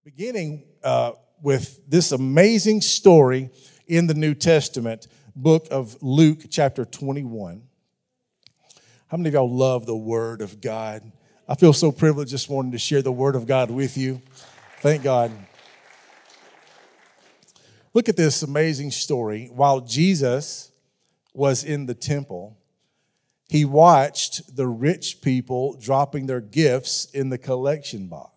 Beginning with this amazing story in the New Testament, book of Luke, chapter 21. How many of y'all love the Word of God? I feel so privileged this morning to share the Word of God with you. Thank God. Look at this amazing story. While Jesus was in the temple, he watched the rich people dropping their gifts in the collection box.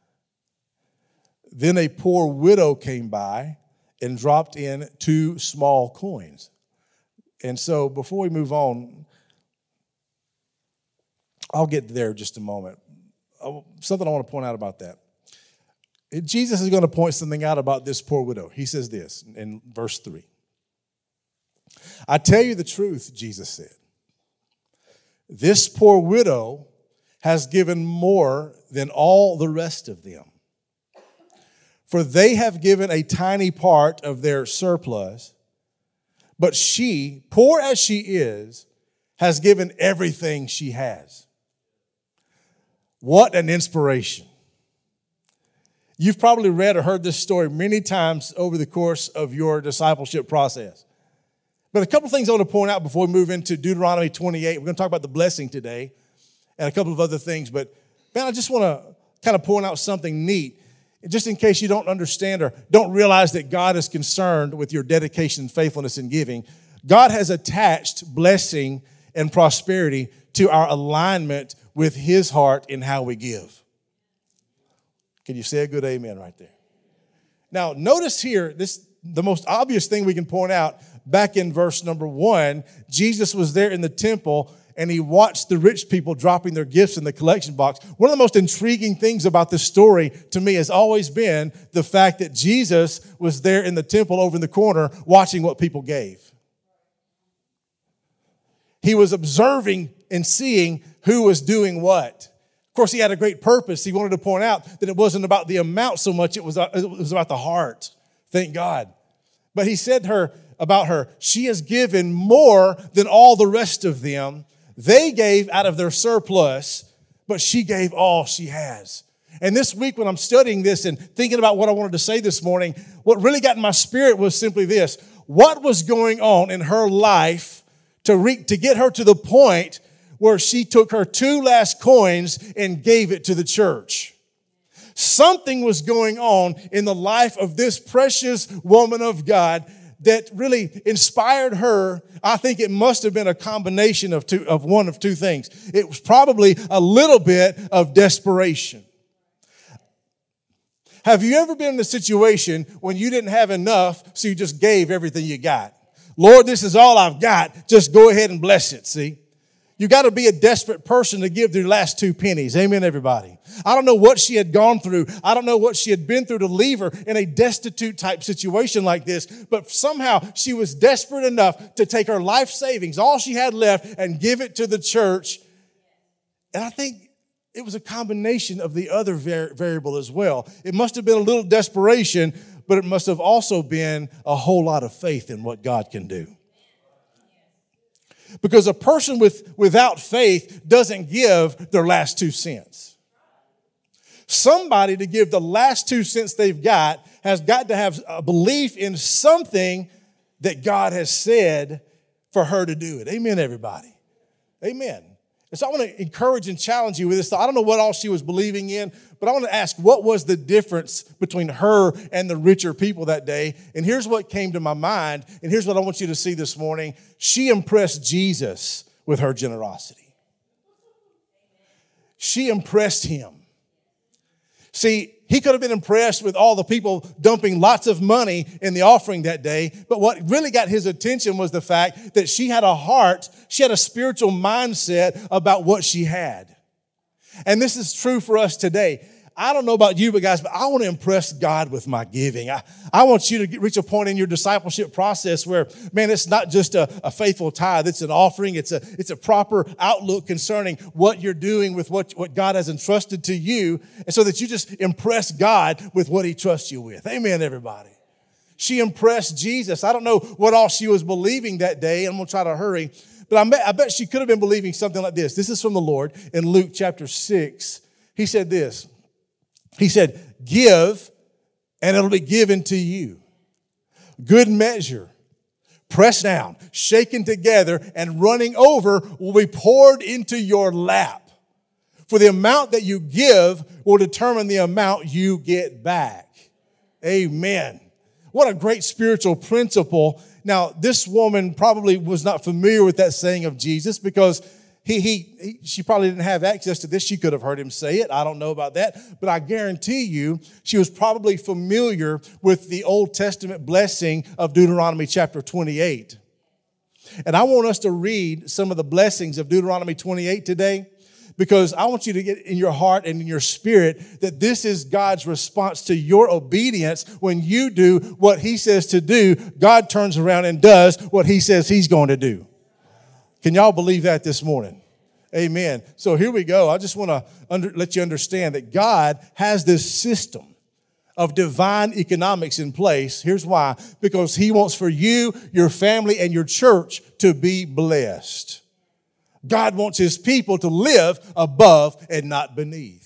Then a poor widow came by and dropped in 2 small coins. And so before we move on, I'll get there in just a moment. Something I want to point out about that. Jesus is going to point something out about this poor widow. He says this in verse 3. I tell you the truth, Jesus said. This poor widow has given more than all the rest of them. For they have given a tiny part of their surplus, but she, poor as she is, has given everything she has. What an inspiration. You've probably read or heard this story many times over the course of your discipleship process. But a couple things I want to point out before we move into Deuteronomy 28. We're going to talk about the blessing today and a couple of other things. But, man, I just want to kind of point out something neat. Just in case you don't understand or don't realize that God is concerned with your dedication and faithfulness in giving, God has attached blessing and prosperity to our alignment with His heart in how we give. Can you say a good amen right there? Now, notice here, the most obvious thing we can point out, back in verse number 1, Jesus was there in the temple and he watched the rich people dropping their gifts in the collection box. One of the most intriguing things about this story to me has always been the fact that Jesus was there in the temple over in the corner watching what people gave. He was observing and seeing who was doing what. Of course, he had a great purpose. He wanted to point out that it wasn't about the amount so much, it was about the heart. Thank God. But he said about her, she has given more than all the rest of them. They gave out of their surplus, but she gave all she has. And this week when I'm studying this and thinking about what I wanted to say this morning, what really got in my spirit was simply this. What was going on in her life to get her to the point where she took her 2 last coins and gave it to the church? Something was going on in the life of this precious woman of God that really inspired her. I think it must have been a combination of one of two things. It was probably a little bit of desperation. Have you ever been in a situation when you didn't have enough, so you just gave everything you got? Lord, this is all I've got. Just go ahead and bless it, see? You got to be a desperate person to give their last 2 pennies. Amen, everybody. I don't know what she had gone through. I don't know what she had been through to leave her in a destitute type situation like this. But somehow she was desperate enough to take her life savings, all she had left, and give it to the church. And I think it was a combination of the other variable as well. It must have been a little desperation, but it must have also been a whole lot of faith in what God can do. Because a person without faith doesn't give their last 2 cents. Somebody to give the last 2 cents they've got has got to have a belief in something that God has said for her to do it. Amen, everybody. Amen. And so I want to encourage and challenge you with this. I don't know what all she was believing in, but I want to ask, what was the difference between her and the richer people that day? And here's what came to my mind, and here's what I want you to see this morning. She impressed Jesus with her generosity. She impressed him. See, he could have been impressed with all the people dumping lots of money in the offering that day. But what really got his attention was the fact that she had a heart, she had a spiritual mindset about what she had. And this is true for us today. I don't know about you, but guys, but I want to impress God with my giving. I want you to reach a point in your discipleship process where, man, it's not just a faithful tithe. It's an offering. It's a proper outlook concerning what you're doing with what God has entrusted to you, and so that you just impress God with what He trusts you with. Amen, everybody. She impressed Jesus. I don't know what all she was believing that day. I'm going to try to hurry. But I bet she could have been believing something like this. This is from the Lord in Luke chapter 6. He said this. He said, give and it'll be given to you. Good measure, pressed down, shaken together, and running over will be poured into your lap. For the amount that you give will determine the amount you get back. Amen. What a great spiritual principle. Now, this woman probably was not familiar with that saying of Jesus because she probably didn't have access to this. She could have heard him say it. I don't know about that. But I guarantee you, she was probably familiar with the Old Testament blessing of Deuteronomy chapter 28. And I want us to read some of the blessings of Deuteronomy 28 today, because I want you to get in your heart and in your spirit that this is God's response to your obedience. When you do what he says to do, God turns around and does what he says he's going to do. Can y'all believe that this morning? Amen. So here we go. I just want to let you understand that God has this system of divine economics in place. Here's why. Because he wants for you, your family, and your church to be blessed. God wants his people to live above and not beneath.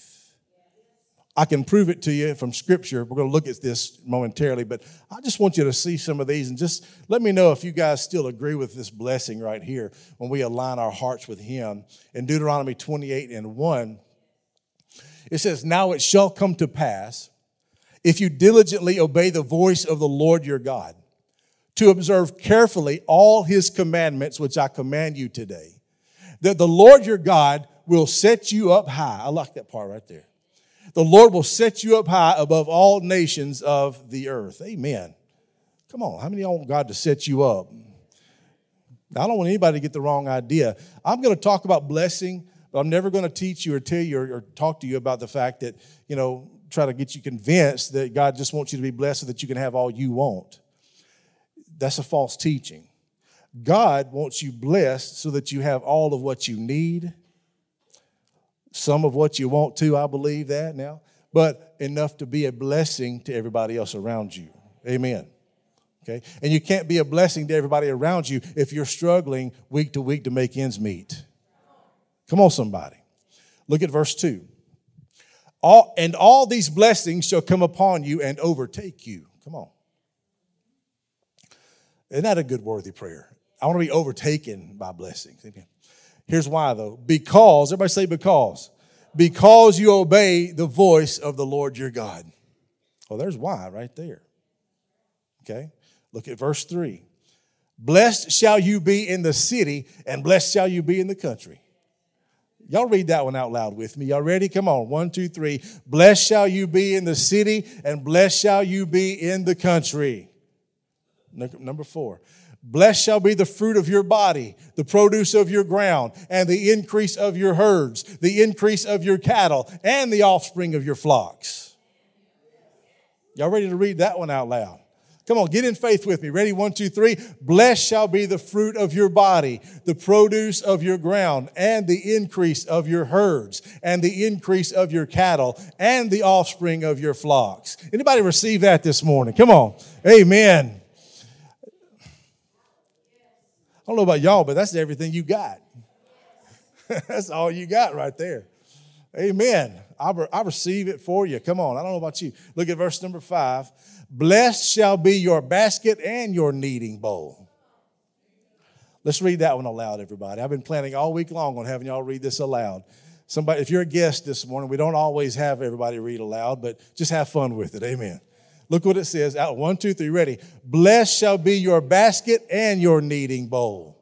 I can prove it to you from Scripture. We're going to look at this momentarily, but I just want you to see some of these and just let me know if you guys still agree with this blessing right here when we align our hearts with him. In Deuteronomy 28:1, it says, "Now it shall come to pass, if you diligently obey the voice of the Lord your God, to observe carefully all his commandments, which I command you today, that the Lord your God will set you up high." I like that part right there. The Lord will set you up high above all nations of the earth. Amen. Come on, how many of y'all want God to set you up? Now, I don't want anybody to get the wrong idea. I'm going to talk about blessing, but I'm never going to teach you or tell you or talk to you about the fact that, try to get you convinced that God just wants you to be blessed so that you can have all you want. That's a false teaching. God wants you blessed so that you have all of what you need, some of what you want to, I believe that now, but enough to be a blessing to everybody else around you. Amen. Okay? And you can't be a blessing to everybody around you if you're struggling week to week to make ends meet. Come on, somebody. Look at verse 2. All these blessings shall come upon you and overtake you. Come on. Isn't that a good, worthy prayer? I want to be overtaken by blessings. Amen. Here's why, though. Because, everybody say because. Because you obey the voice of the Lord your God. Well, there's why right there. Okay? Look at verse 3. Blessed shall you be in the city, and blessed shall you be in the country. Y'all read that one out loud with me. Y'all ready? Come on. 1, 2, 3. Blessed shall you be in the city, and blessed shall you be in the country. Number 4. Blessed shall be the fruit of your body, the produce of your ground, and the increase of your herds, the increase of your cattle, and the offspring of your flocks. Y'all ready to read that one out loud? Come on, get in faith with me. Ready? 1, 2, 3. Blessed shall be the fruit of your body, the produce of your ground, and the increase of your herds, and the increase of your cattle, and the offspring of your flocks. Anybody receive that this morning? Come on. Amen. I don't know about y'all, but that's everything you got. That's all you got right there. Amen. I receive it for you. Come on. I don't know about you. Look at verse number 5. Blessed shall be your basket and your kneading bowl. Let's read that one aloud, everybody. I've been planning all week long on having y'all read this aloud. Somebody, if you're a guest this morning, we don't always have everybody read aloud, but just have fun with it. Amen. Look what it says. Out 1, 2, 3, ready. Blessed shall be your basket and your kneading bowl.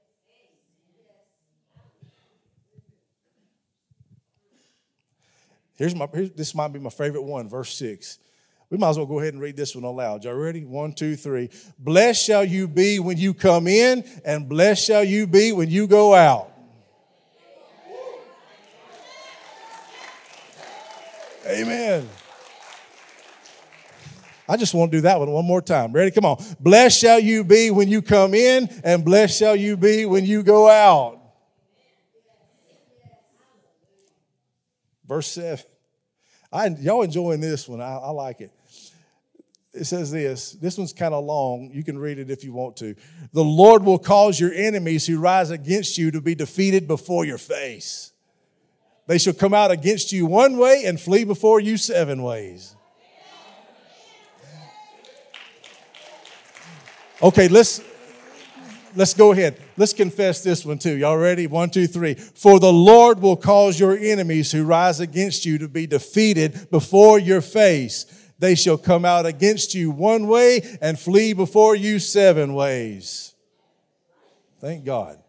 This might be my favorite one, verse 6. We might as well go ahead and read this one aloud. Y'all ready? 1, 2, 3. Blessed shall you be when you come in, and blessed shall you be when you go out. Amen. I just want to do that one more time. Ready? Come on. Blessed shall you be when you come in, and blessed shall you be when you go out. Verse 7. Y'all enjoying this one. I like it. It says this. This one's kind of long. You can read it if you want to. The Lord will cause your enemies who rise against you to be defeated before your face. They shall come out against you one way and flee before you 7 ways. Okay, let's go ahead. Let's confess this one too. Y'all ready? 1, 2, 3. For the Lord will cause your enemies who rise against you to be defeated before your face. They shall come out against you one way and flee before you 7 ways. Thank God.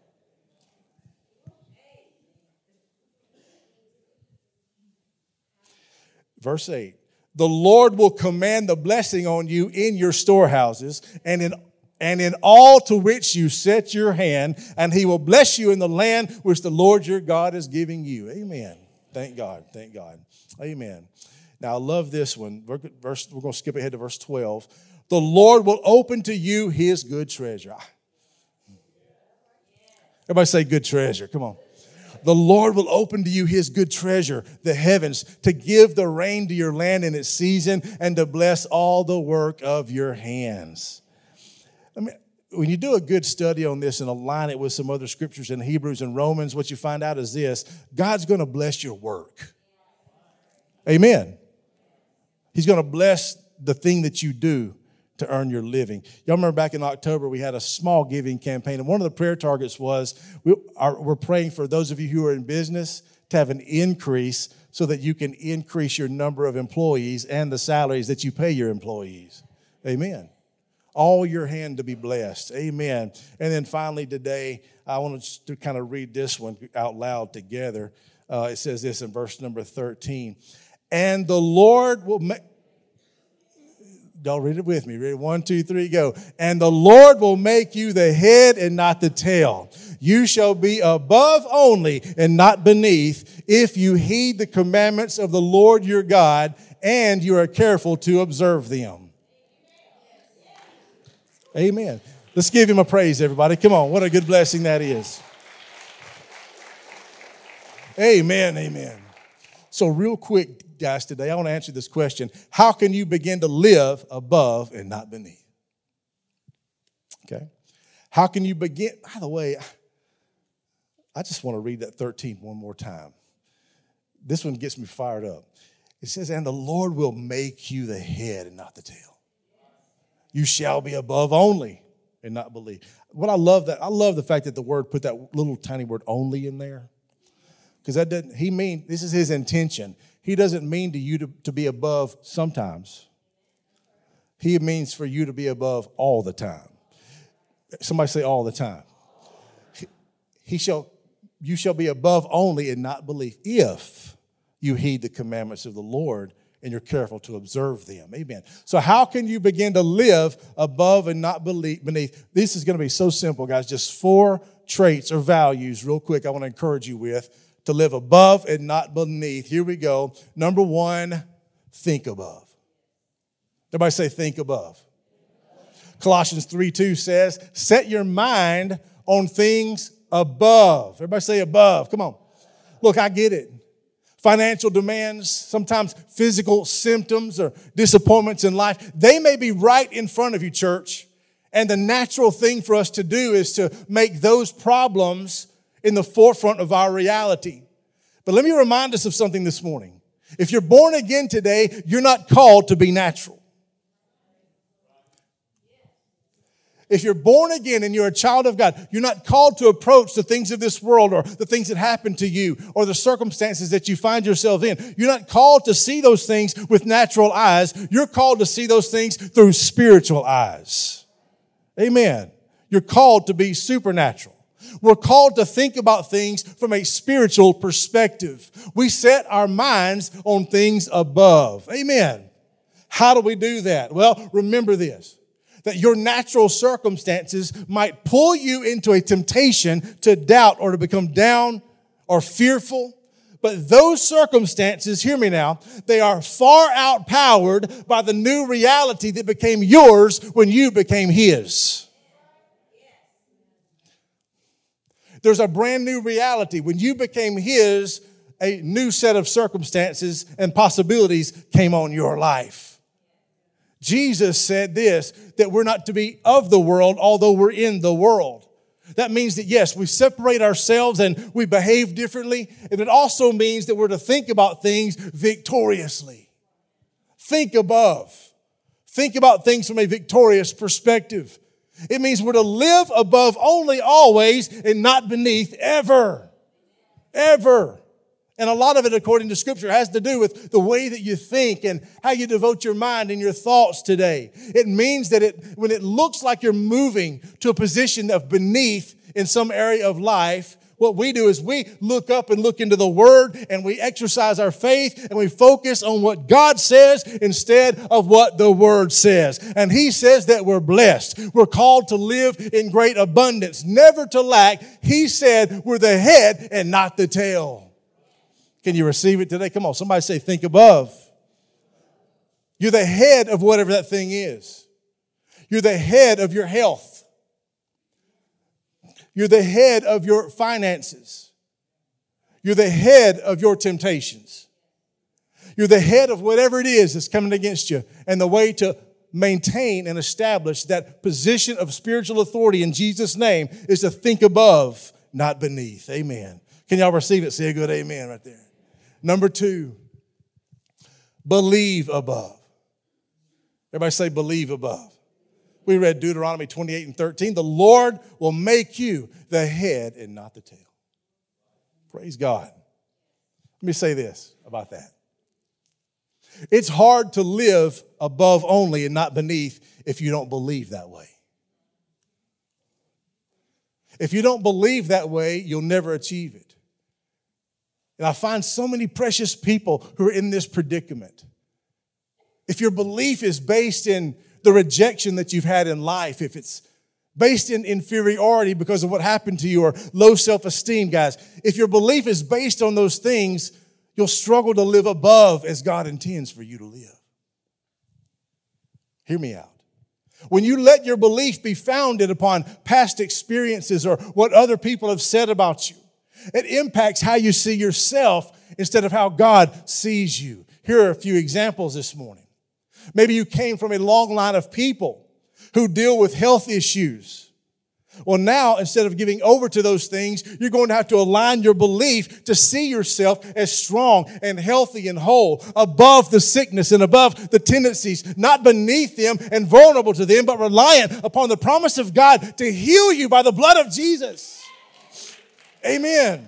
Verse 8. The Lord will command the blessing on you in your storehouses and in all to which you set your hand, and he will bless you in the land which the Lord your God is giving you. Amen. Thank God. Thank God. Amen. Now, I love this one. We're going to skip ahead to verse 12. The Lord will open to you his good treasure. Everybody say good treasure. Come on. The Lord will open to you his good treasure, the heavens, to give the rain to your land in its season and to bless all the work of your hands. I mean, when you do a good study on this and align it with some other scriptures in Hebrews and Romans, what you find out is this: God's going to bless your work. Amen. He's going to bless the thing that you do to earn your living. Y'all remember back in October, we had a small giving campaign, and one of the prayer targets was we're praying for those of you who are in business to have an increase so that you can increase your number of employees and the salaries that you pay your employees. Amen. All your hand to be blessed. Amen. And then finally today, I want to kind of read this one out loud together. It says this in verse number 13. And the Lord will make... Y'all read it with me. Ready? 1, 2, 3, go. And the Lord will make you the head and not the tail. You shall be above only and not beneath if you heed the commandments of the Lord your God and you are careful to observe them. Amen. Let's give him a praise, everybody. Come on. What a good blessing that is. Amen. Amen. So real quick, guys, today I want to answer this question. How can you begin to live above and not beneath? Okay. How can you begin? By the way, I just want to read that 13 one more time. This one gets me fired up. It says, and the Lord will make you the head and not the tail. You shall be above only and not beneath. What I love the fact that the word put that little tiny word only in there. Because this is his intention. He doesn't mean to you to be above sometimes. He means for you to be above all the time. Somebody say all the time. You shall be above only and not beneath if you heed the commandments of the Lord and you're careful to observe them. Amen. So how can you begin to live above and not beneath? This is going to be so simple, guys. Just 4 traits or values real quick I want to encourage you with to live above and not beneath. Here we go. Number 1, think above. Everybody say think above. Colossians 3:2 says, set your mind on things above. Everybody say above. Come on. Look, I get it. Financial demands, sometimes physical symptoms or disappointments in life, they may be right in front of you, church. And the natural thing for us to do is to make those problems in the forefront of our reality. But let me remind us of something this morning. If you're born again today, you're not called to be natural. If you're born again and you're a child of God, you're not called to approach the things of this world or the things that happen to you or the circumstances that you find yourself in. You're not called to see those things with natural eyes. You're called to see those things through spiritual eyes. Amen. You're called to be supernatural. We're called to think about things from a spiritual perspective. We set our minds on things above. Amen. How do we do that? Well, remember this. That your natural circumstances might pull you into a temptation to doubt or to become down or fearful. But those circumstances, hear me now, they are far outpowered by the new reality that became yours when you became his. There's a brand new reality. When you became his, a new set of circumstances and possibilities came on your life. Jesus said this, that we're not to be of the world, although we're in the world. That means that, yes, we separate ourselves and we behave differently. And it also means that we're to think about things victoriously. Think above. Think about things from a victorious perspective. It means we're to live above only, always, and not beneath, ever. Ever. And a lot of it, according to Scripture, has to do with the way that you think and how you devote your mind and your thoughts today. It means that when it looks like you're moving to a position of beneath in some area of life, what we do is we look up and look into the Word and we exercise our faith and we focus on what God says instead of what the Word says. And He says that we're blessed. We're called to live in great abundance, never to lack. He said we're the head and not the tail. Can you receive it today? Come on, somebody say, think above. You're the head of whatever that thing is. You're the head of your health. You're the head of your finances. You're the head of your temptations. You're the head of whatever it is that's coming against you. And the way to maintain and establish that position of spiritual authority in Jesus' name is to think above, not beneath. Amen. Can y'all receive it? Say a good amen right there. Number 2, believe above. Everybody say believe above. We read Deuteronomy 28:13. The Lord will make you the head and not the tail. Praise God. Let me say this about that. It's hard to live above only and not beneath if you don't believe that way. If you don't believe that way, you'll never achieve it. And I find so many precious people who are in this predicament. If your belief is based in the rejection that you've had in life, if it's based in inferiority because of what happened to you or low self-esteem, guys, if your belief is based on those things, you'll struggle to live above as God intends for you to live. Hear me out. When you let your belief be founded upon past experiences or what other people have said about you, it impacts how you see yourself instead of how God sees you. Here are a few examples this morning. Maybe you came from a long line of people who deal with health issues. Well, now, instead of giving over to those things, you're going to have to align your belief to see yourself as strong and healthy and whole, above the sickness and above the tendencies, not beneath them and vulnerable to them, but reliant upon the promise of God to heal you by the blood of Jesus. Amen.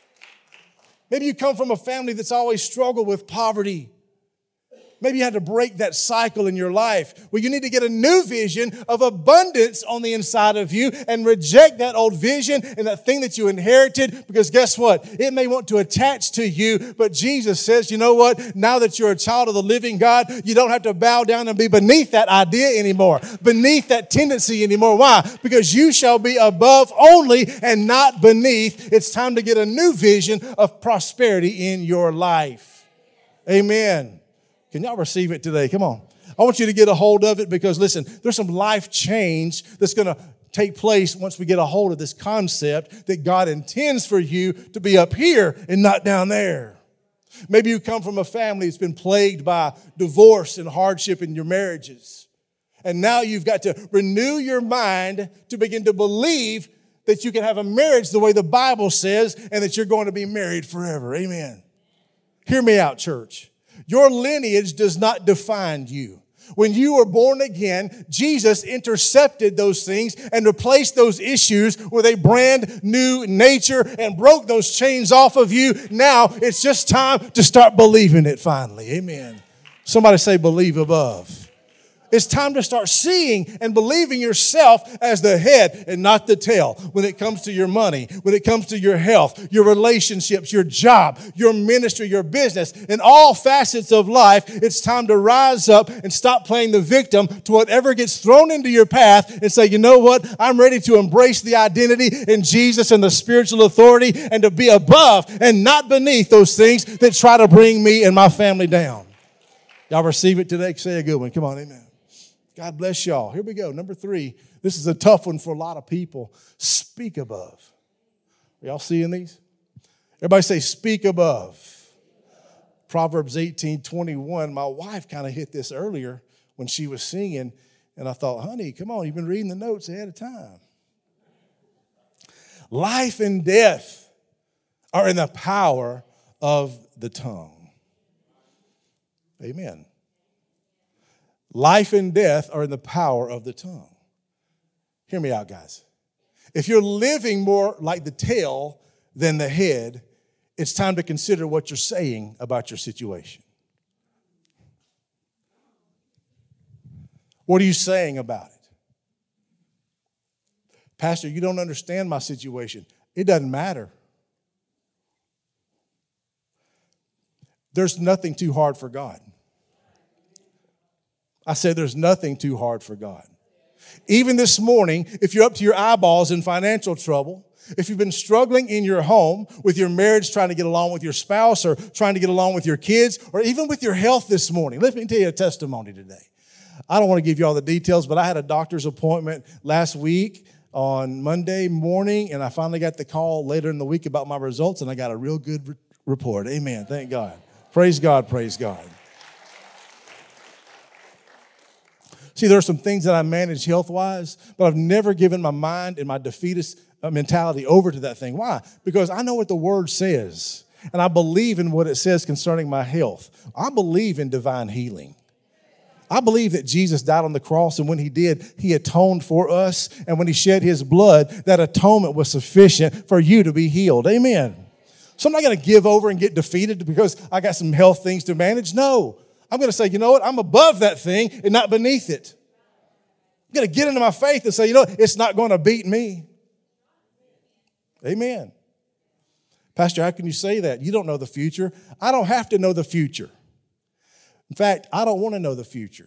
Maybe you come from a family that's always struggled with poverty. Maybe you had to break that cycle in your life. Well, you need to get a new vision of abundance on the inside of you and reject that old vision and that thing that you inherited, because guess what? It may want to attach to you, but Jesus says, you know what? Now that you're a child of the living God, you don't have to bow down and be beneath that idea anymore, beneath that tendency anymore. Why? Because you shall be above only and not beneath. It's time to get a new vision of prosperity in your life. Amen. Can y'all receive it today? Come on. I want you to get a hold of it because, listen, there's some life change that's going to take place once we get a hold of this concept that God intends for you to be up here and not down there. Maybe you come from a family that's been plagued by divorce and hardship in your marriages. And now you've got to renew your mind to begin to believe that you can have a marriage the way the Bible says and that you're going to be married forever. Amen. Hear me out, church. Your lineage does not define you. When you were born again, Jesus intercepted those things and replaced those issues with a brand new nature and broke those chains off of you. Now it's just time to start believing it finally. Amen. Somebody say believe above. It's time to start seeing and believing yourself as the head and not the tail when it comes to your money, when it comes to your health, your relationships, your job, your ministry, your business, in all facets of life. It's time to rise up and stop playing the victim to whatever gets thrown into your path and say, you know what? I'm ready to embrace the identity in Jesus and the spiritual authority and to be above and not beneath those things that try to bring me and my family down. Y'all receive it today? Say a good one. Come on, amen. God bless y'all. Here we go. Number 3. This is a tough one for a lot of people. Speak above. Are y'all seeing these? Everybody say speak above. Proverbs 18:21. My wife kind of hit this earlier when she was singing. And I thought, honey, come on. You've been reading the notes ahead of time. Life and death are in the power of the tongue. Amen. Life and death are in the power of the tongue. Hear me out, guys. If you're living more like the tail than the head, it's time to consider what you're saying about your situation. What are you saying about it? Pastor, you don't understand my situation. It doesn't matter. There's nothing too hard for God. I said there's nothing too hard for God. Even this morning, if you're up to your eyeballs in financial trouble, if you've been struggling in your home with your marriage, trying to get along with your spouse or trying to get along with your kids, or even with your health this morning, let me tell you a testimony today. I don't want to give you all the details, but I had a doctor's appointment last week on Monday morning, and I finally got the call later in the week about my results, and I got a real good report. Amen. Thank God. Praise God. Praise God. See, there are some things that I manage health-wise, but I've never given my mind and my defeatist mentality over to that thing. Why? Because I know what the Word says, and I believe in what it says concerning my health. I believe in divine healing. I believe that Jesus died on the cross, and when he did, he atoned for us, and when he shed his blood, that atonement was sufficient for you to be healed. Amen. So I'm not going to give over and get defeated because I got some health things to manage. No. I'm going to say, you know what? I'm above that thing and not beneath it. I'm going to get into my faith and say, you know, it's not going to beat me. Amen. Pastor, how can you say that? You don't know the future. I don't have to know the future. In fact, I don't want to know the future.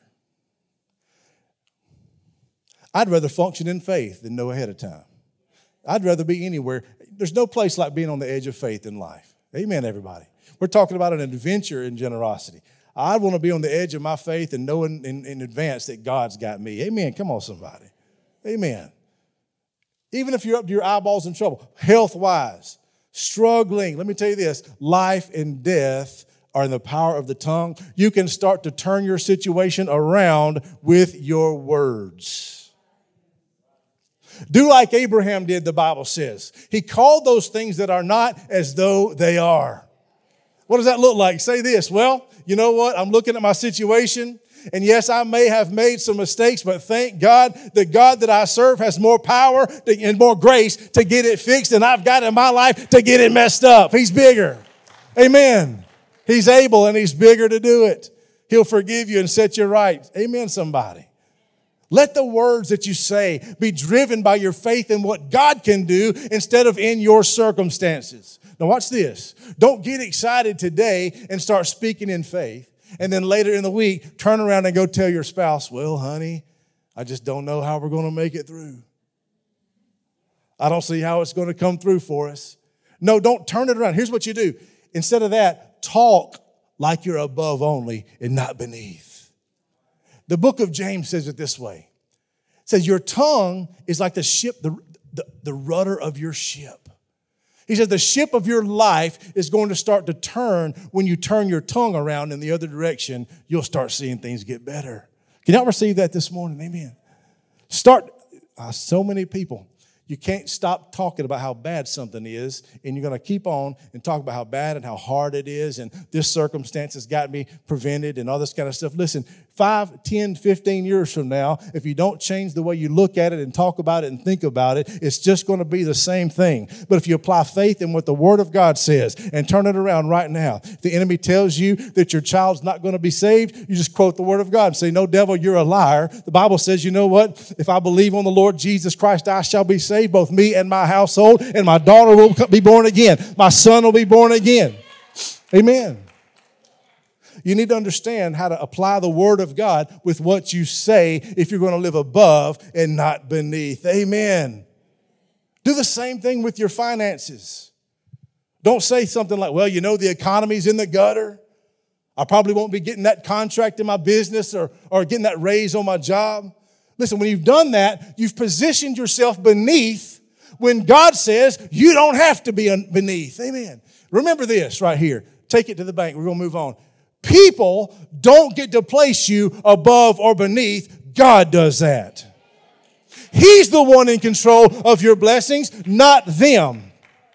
I'd rather function in faith than know ahead of time. I'd rather be anywhere. There's no place like being on the edge of faith in life. Amen, everybody. We're talking about an adventure in generosity. I want to be on the edge of my faith and knowing in advance that God's got me. Amen. Come on, somebody. Amen. Even if you're up to your eyeballs in trouble, health-wise, struggling, let me tell you this, life and death are in the power of the tongue. You can start to turn your situation around with your words. Do like Abraham did, the Bible says. He called those things that are not as though they are. What does that look like? Say this, well, you know what? I'm looking at my situation, and yes, I may have made some mistakes, but thank God, the God that I serve has more power and more grace to get it fixed than I've got in my life to get it messed up. He's bigger. Amen. He's able and he's bigger to do it. He'll forgive you and set you right. Amen, somebody. Let the words that you say be driven by your faith in what God can do instead of in your circumstances. Now watch this. Don't get excited today and start speaking in faith. And then later in the week, turn around and go tell your spouse, well, honey, I just don't know how we're going to make it through. I don't see how it's going to come through for us. No, don't turn it around. Here's what you do. Instead of that, talk like you're above only and not beneath. The book of James says it this way. It says, your tongue is like the ship, the rudder of your ship. He says the ship of your life is going to start to turn when you turn your tongue around in the other direction. You'll start seeing things get better. Can y'all receive that this morning? Amen. So many people. You can't stop talking about how bad something is, and you're going to keep on and talk about how bad and how hard it is, and this circumstance has got me prevented and all this kind of stuff. Listen, 5, 10, 15 years from now, if you don't change the way you look at it and talk about it and think about it, it's just going to be the same thing. But if you apply faith in what the Word of God says and turn it around right now, if the enemy tells you that your child's not going to be saved, you just quote the Word of God and say, no, devil, you're a liar. The Bible says, you know what? If I believe on the Lord Jesus Christ, I shall be saved, both me and my household, and my daughter will be born again. My son will be born again. Amen. You need to understand how to apply the Word of God with what you say if you're going to live above and not beneath. Amen. Do the same thing with your finances. Don't say something like, well, you know, the economy's in the gutter. I probably won't be getting that contract in my business or getting that raise on my job. Listen, when you've done that, you've positioned yourself beneath when God says you don't have to be beneath. Amen. Remember this right here. Take it to the bank. We're going to move on. People don't get to place you above or beneath. God does that. He's the one in control of your blessings, not them.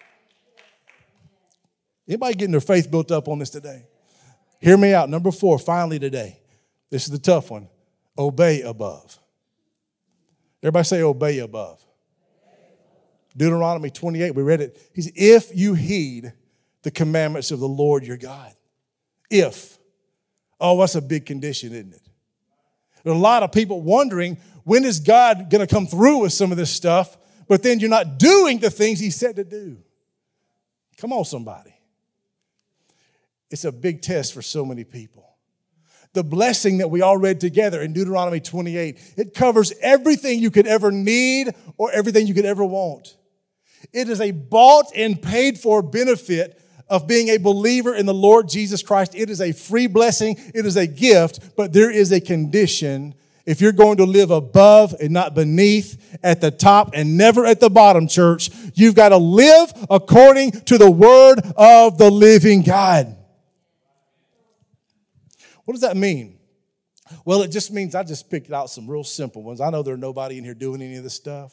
Anybody getting their faith built up on this today? Hear me out. Number 4, finally today. This is the tough one. Obey above. Everybody say obey above. Deuteronomy 28, we read it. He said, if you heed the commandments of the Lord your God. If. Oh, that's a big condition, isn't it? There are a lot of people wondering, when is God going to come through with some of this stuff? But then you're not doing the things he said to do. Come on, somebody. It's a big test for so many people. The blessing that we all read together in Deuteronomy 28, it covers everything you could ever need or everything you could ever want. It is a bought and paid for benefit of being a believer in the Lord Jesus Christ. It is a free blessing. It is a gift, but there is a condition. If you're going to live above and not beneath, at the top and never at the bottom, church, you've got to live according to the word of the living God. What does that mean? Well, it just means I just picked out some real simple ones. I know there's nobody in here doing any of this stuff.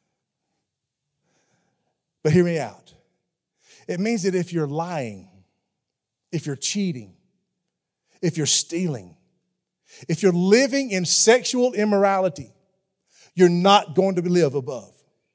But hear me out. It means that if you're lying, if you're cheating, if you're stealing, if you're living in sexual immorality, you're not going to live above.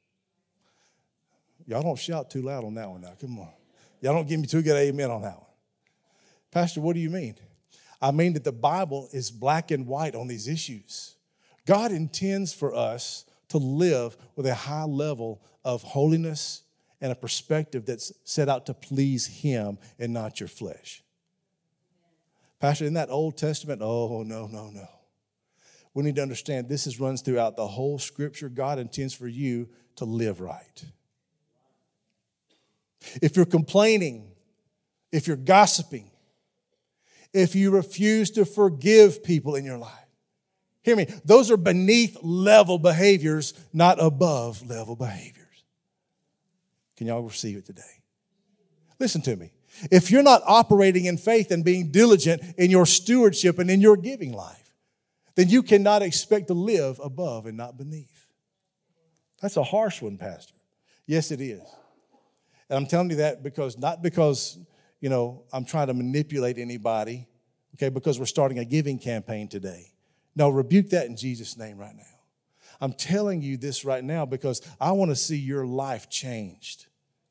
Y'all don't shout too loud on that one now. Come on. Y'all don't give me too good amen on that one. Pastor, what do you mean? I mean that the Bible is black and white on these issues. God intends for us to live with a high level of holiness and a perspective that's set out to please him and not your flesh. Pastor, in that Old Testament, oh, no. We need to understand this runs throughout the whole Scripture. God intends for you to live right. If you're complaining, if you're gossiping, if you refuse to forgive people in your life, hear me, those are beneath level behaviors, not above level behaviors. Can y'all receive it today? Listen to me. If you're not operating in faith and being diligent in your stewardship and in your giving life, then you cannot expect to live above and not beneath. That's a harsh one, Pastor. Yes, it is. And I'm telling you that not because, I'm trying to manipulate anybody, okay, because we're starting a giving campaign today. No, rebuke that in Jesus' name right now. I'm telling you this right now because I want to see your life changed.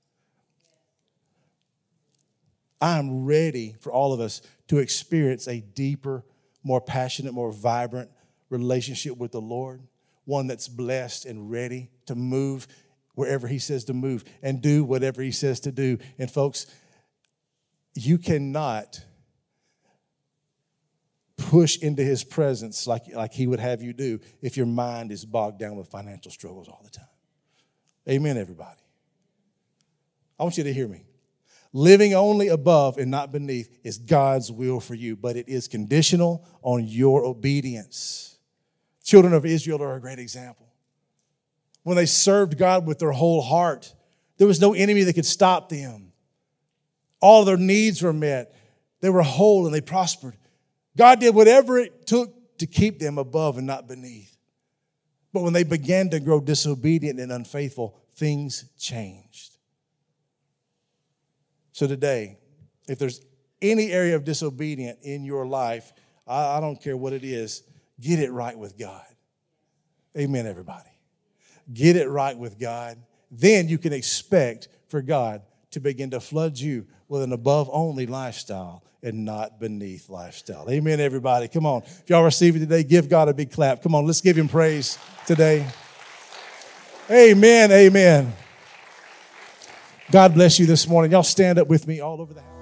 I'm ready for all of us to experience a deeper, more passionate, more vibrant relationship with the Lord, one that's blessed and ready to move wherever he says to move and do whatever he says to do. And folks, you cannot push into his presence like he would have you do if your mind is bogged down with financial struggles all the time. Amen, everybody. I want you to hear me. Living only above and not beneath is God's will for you, but it is conditional on your obedience. Children of Israel are a great example. When they served God with their whole heart, there was no enemy that could stop them. All of their needs were met. They were whole and they prospered. God did whatever it took to keep them above and not beneath. But when they began to grow disobedient and unfaithful, things changed. So today, if there's any area of disobedience in your life, I don't care what it is, get it right with God. Amen, everybody. Get it right with God. Then you can expect for God to begin to flood you with an above-only lifestyle and not beneath lifestyle. Amen, everybody. Come on. If y'all receive it today, give God a big clap. Come on, let's give him praise today. Amen, amen. God bless you this morning. Y'all stand up with me all over the house.